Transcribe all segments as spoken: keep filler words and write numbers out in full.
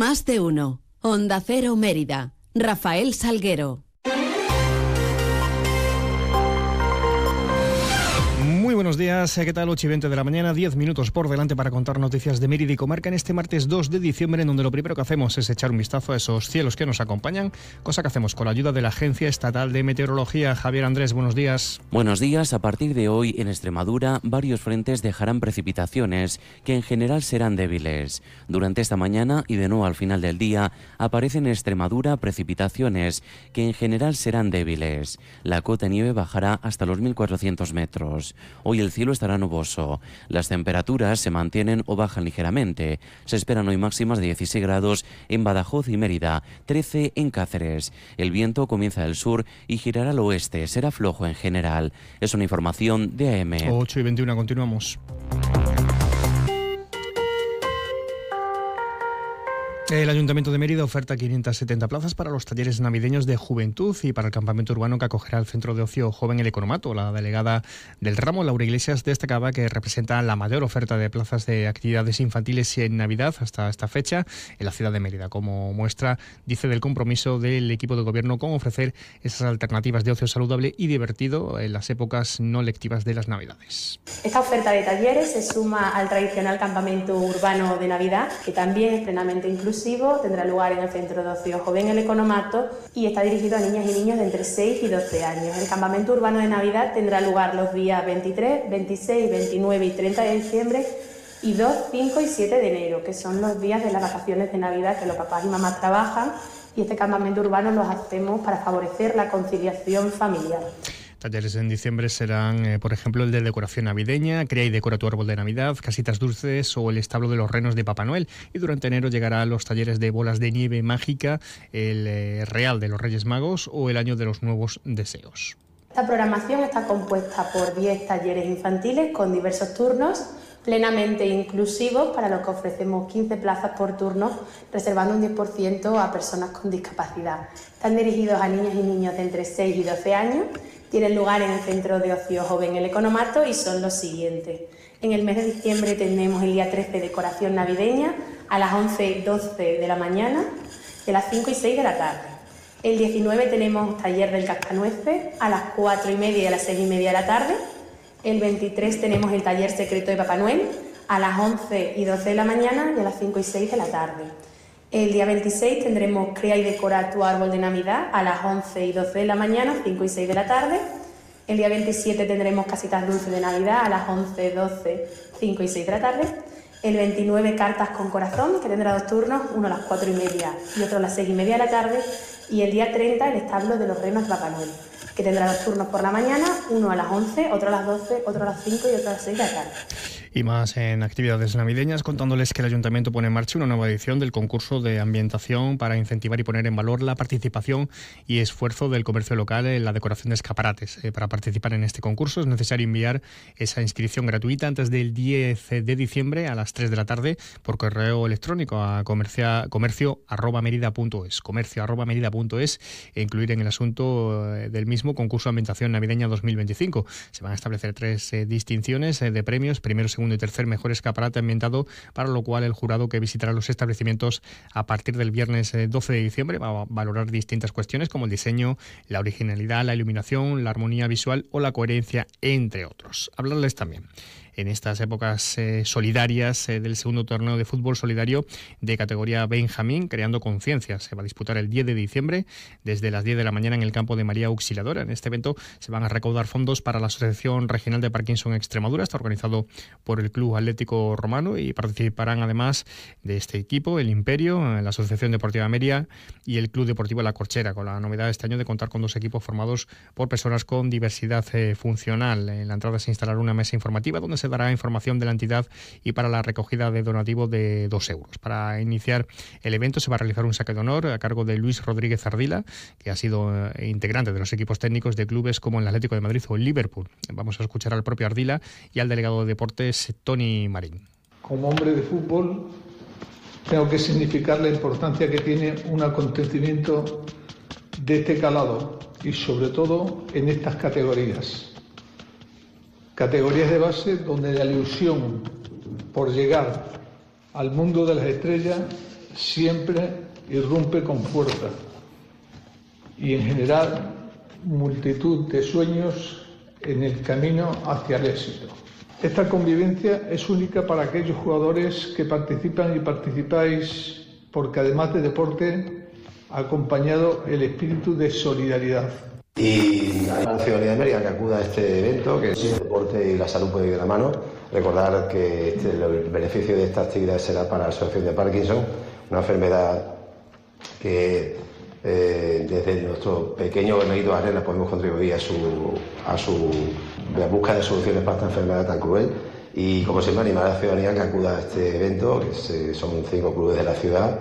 Más de uno. Onda Cero Mérida. Rafael Salguero. Muy buenos días, ¿qué tal? ocho y veinte de la mañana, diez minutos por delante para contar noticias de Mérida y comarca en este martes dos de diciembre, en donde lo primero que hacemos es echar un vistazo a esos cielos que nos acompañan, cosa que hacemos con la ayuda de la Agencia Estatal de Meteorología. Javier Andrés, buenos días. Buenos días. A partir de hoy en Extremadura varios frentes dejarán precipitaciones que en general serán débiles. Durante esta mañana y de nuevo al final del día aparecen en Extremadura precipitaciones que en general serán débiles. La cota de nieve bajará hasta los mil cuatrocientos metros. Hoy el cielo estará nuboso. Las temperaturas se mantienen o bajan ligeramente. Se esperan hoy máximas de dieciséis grados en Badajoz y Mérida, trece en Cáceres. El viento comienza del sur y girará al oeste. Será flojo en general. Es una información de A M. ocho y veintiuno, continuamos. El Ayuntamiento de Mérida oferta quinientas setenta plazas para los talleres navideños de juventud y para el campamento urbano que acogerá el Centro de Ocio Joven El Economato. La delegada del ramo, Laura Iglesias, destacaba que representa la mayor oferta de plazas de actividades infantiles en Navidad hasta esta fecha en la ciudad de Mérida. Como muestra, dice, del compromiso del equipo de gobierno con ofrecer esas alternativas de ocio saludable y divertido en las épocas no lectivas de las Navidades. Esta oferta de talleres se suma al tradicional campamento urbano de Navidad, que también es plenamente inclusivo. Tendrá lugar en el Centro de Ocio Joven El Economato y está dirigido a niñas y niños de entre seis y doce años. El campamento urbano de Navidad tendrá lugar los días veintitrés, veintiséis, veintinueve y treinta de diciembre y dos, cinco y siete de enero, que son los días de las vacaciones de Navidad que los papás y mamás trabajan, y este campamento urbano los hacemos para favorecer la conciliación familiar. Talleres en diciembre serán, eh, por ejemplo, el de decoración navideña, crea y decora tu árbol de Navidad, casitas dulces o el establo de los renos de Papá Noel. Y durante enero llegarán los talleres de bolas de nieve mágica, el eh, Real de los Reyes Magos o el Año de los Nuevos Deseos. Esta programación está compuesta por diez talleres infantiles con diversos turnos, plenamente inclusivos, para los que ofrecemos quince plazas por turno, reservando un diez por ciento a personas con discapacidad. Están dirigidos a niñas y niños de entre seis y doce años. Tienen lugar en el Centro de Ocio Joven El Economato y son los siguientes. En el mes de diciembre tenemos el día trece decoración navideña a las once y doce de la mañana, de las cinco y seis de la tarde. El diecinueve tenemos taller del cascanueces a las cuatro y media y a las seis y media de la tarde. El veintitrés tenemos el taller secreto de Papá Noel a las once y doce de la mañana y a las cinco y seis de la tarde. El día veintiséis tendremos Crea y decora tu árbol de Navidad a las once y doce de la mañana, cinco y seis de la tarde. El día veintisiete tendremos Casitas Dulces de Navidad a las once, doce, cinco y seis de la tarde. El veintinueve Cartas con Corazón, que tendrá dos turnos, uno a las cuatro y media y otro a las seis y media de la tarde. Y el día treinta el establo de los renos de Papá Noel, que tendrá dos turnos por la mañana, uno a las once, otro a las doce, otro a las cinco y otro a las seis de la tarde. Y más en actividades navideñas, contándoles que el Ayuntamiento pone en marcha una nueva edición del concurso de ambientación para incentivar y poner en valor la participación y esfuerzo del comercio local en la decoración de escaparates. Eh, para participar en este concurso es necesario enviar esa inscripción gratuita antes del diez de diciembre a las tres de la tarde por correo electrónico a comercia, comercio arroba merida punto es, comercio arroba merida punto es, e incluir en el asunto del mismo concurso de ambientación navideña dos mil veinticinco. Se van a establecer tres eh, distinciones eh, de premios, primero, segundo y tercer mejor escaparate ambientado, para lo cual el jurado que visitará los establecimientos a partir del viernes doce de diciembre va a valorar distintas cuestiones como el diseño, la originalidad, la iluminación, la armonía visual o la coherencia, entre otros. Hablarles también en estas épocas eh, solidarias eh, del segundo torneo de fútbol solidario de categoría Benjamín, Creando Conciencia. Se va a disputar el diez de diciembre desde las diez de la mañana en el campo de María Auxiliadora. En este evento se van a recaudar fondos para la Asociación Regional de Parkinson Extremadura. Está organizado por el Club Atlético Romano y participarán además de este equipo el Imperio, la Asociación Deportiva Mérida y el Club Deportivo La Corchera, con la novedad este año de contar con dos equipos formados por personas con diversidad eh, funcional. En la entrada se instalará una mesa informativa donde se dará información de la entidad y para la recogida de donativo de dos euros. Para iniciar el evento se va a realizar un saque de honor a cargo de Luis Rodríguez Ardila, que ha sido eh, integrante de los equipos técnicos de clubes como el Atlético de Madrid o el Liverpool. Vamos a escuchar al propio Ardila y al delegado de deportes, Tony Marín. Como hombre de fútbol, tengo que significar la importancia que tiene un acontecimiento de este calado y sobre todo en estas categorías. Categorías de base donde la ilusión por llegar al mundo de las estrellas siempre irrumpe con fuerza y en general multitud de sueños en el camino hacia el éxito. Esta convivencia es única para aquellos jugadores que participan y participáis porque además de deporte ha acompañado el espíritu de solidaridad. Y a la ciudadanía de Mérida que acuda a este evento, que el deporte y la salud pueden ir de la mano. Recordar que este, el beneficio de esta actividad será para la Asociación de Parkinson, una enfermedad que eh, desde nuestro pequeño granito de arena podemos contribuir a su, a su la búsqueda de soluciones para esta enfermedad tan cruel. Y como siempre, animar a la ciudadanía que acuda a este evento, que se, son cinco clubes de la ciudad,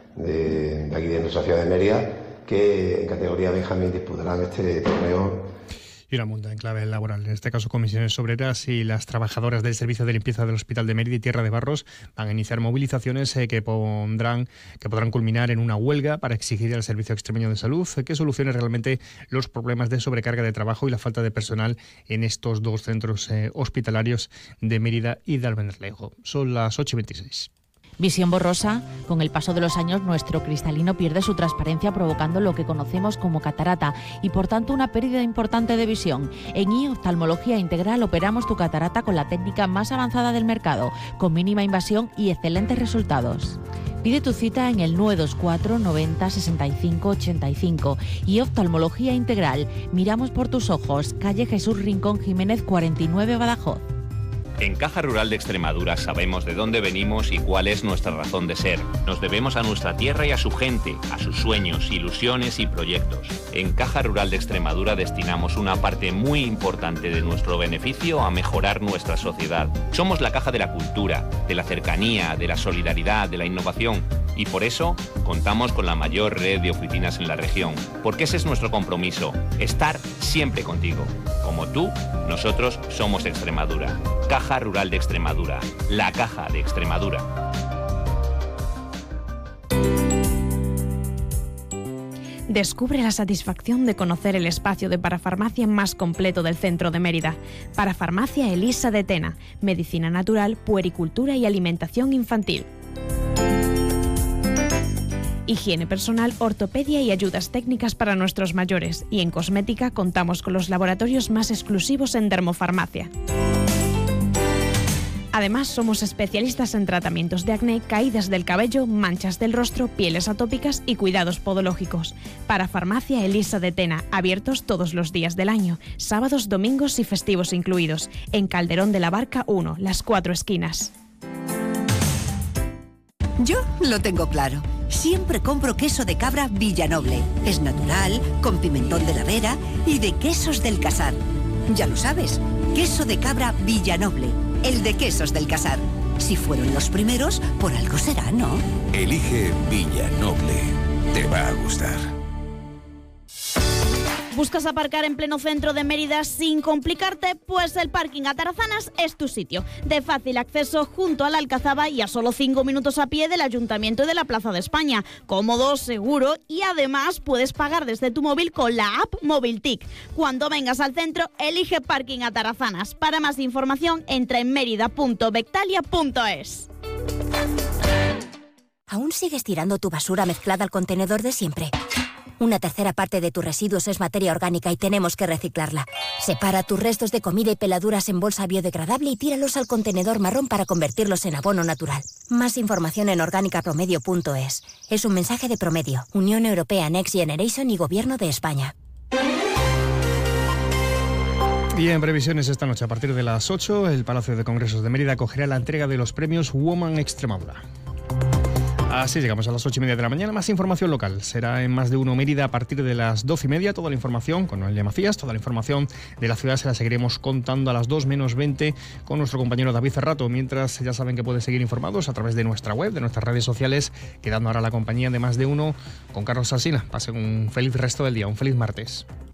de, de aquí de nuestra ciudad de Mérida, que en categoría Benjamín disputarán este torneo. Y una multa en clave laboral, en este caso Comisiones Obreras y las trabajadoras del Servicio de Limpieza del Hospital de Mérida y Tierra de Barros van a iniciar movilizaciones eh, que pondrán que podrán culminar en una huelga para exigir al Servicio Extremeño de Salud eh, que solucione realmente los problemas de sobrecarga de trabajo y la falta de personal en estos dos centros eh, hospitalarios de Mérida y de Albendalejo. Son las ocho y veintiséis. Visión borrosa. Con el paso de los años, nuestro cristalino pierde su transparencia, provocando lo que conocemos como catarata y, por tanto, una pérdida importante de visión. En I Oftalmología Integral operamos tu catarata con la técnica más avanzada del mercado, con mínima invasión y excelentes resultados. Pide tu cita en el nueve dos cuatro noventa sesenta y cinco ochenta y cinco. Y Oftalmología Integral. Miramos por tus ojos. Calle Jesús Rincón Jiménez cuarenta y nueve, Badajoz. En Caja Rural de Extremadura sabemos de dónde venimos y cuál es nuestra razón de ser. Nos debemos a nuestra tierra y a su gente, a sus sueños, ilusiones y proyectos. En Caja Rural de Extremadura destinamos una parte muy importante de nuestro beneficio a mejorar nuestra sociedad. Somos la caja de la cultura, de la cercanía, de la solidaridad, de la innovación. Y por eso contamos con la mayor red de oficinas en la región. Porque ese es nuestro compromiso, estar siempre contigo. Como tú, nosotros somos Extremadura. Caja Rural de Extremadura, la caja de Extremadura. Descubre la satisfacción de conocer el espacio de parafarmacia más completo del centro de Mérida. Parafarmacia Elisa de Tena, medicina natural, puericultura y alimentación infantil. Higiene personal, ortopedia y ayudas técnicas para nuestros mayores. Y en cosmética contamos con los laboratorios más exclusivos en dermofarmacia. Además, somos especialistas en tratamientos de acné, caídas del cabello, manchas del rostro, pieles atópicas y cuidados podológicos. Parafarmacia Elisa de Tena, abiertos todos los días del año, sábados, domingos y festivos incluidos. En Calderón de la Barca uno, Las Cuatro Esquinas. Yo lo tengo claro. Siempre compro queso de cabra Villanoble. Es natural, con pimentón de la Vera y de Quesos del Casar. Ya lo sabes, queso de cabra Villanoble, el de Quesos del Casar. Si fueron los primeros, por algo será, ¿no? Elige Villanoble. Te va a gustar. ¿Buscas aparcar en pleno centro de Mérida sin complicarte? Pues el parking Atarazanas es tu sitio. De fácil acceso junto a la Alcazaba y a solo cinco minutos a pie del Ayuntamiento y de la Plaza de España. Cómodo, seguro y además puedes pagar desde tu móvil con la app MobilTic. Cuando vengas al centro, elige parking Atarazanas. Para más información, entra en mérida punto bectalia punto es. ¿Aún sigues tirando tu basura mezclada al contenedor de siempre? Una tercera parte de tus residuos es materia orgánica y tenemos que reciclarla. Separa tus restos de comida y peladuras en bolsa biodegradable y tíralos al contenedor marrón para convertirlos en abono natural. Más información en orgánica promedio punto es. Es un mensaje de Promedio, Unión Europea Next Generation y Gobierno de España. Y en previsiones esta noche, a partir de las ocho, el Palacio de Congresos de Mérida acogerá la entrega de los premios Woman Extremadura. Así llegamos a las ocho y media de la mañana. Más información local. Será en Más de Uno Mérida a partir de las doce y media. Toda la información con Noelia Macías, toda la información de la ciudad se la seguiremos contando a las dos menos veinte con nuestro compañero David Cerrato. Mientras, ya saben que pueden seguir informados a través de nuestra web, de nuestras redes sociales, quedando ahora la compañía de Más de Uno con Carlos Alsina. Pasen un feliz resto del día, un feliz martes.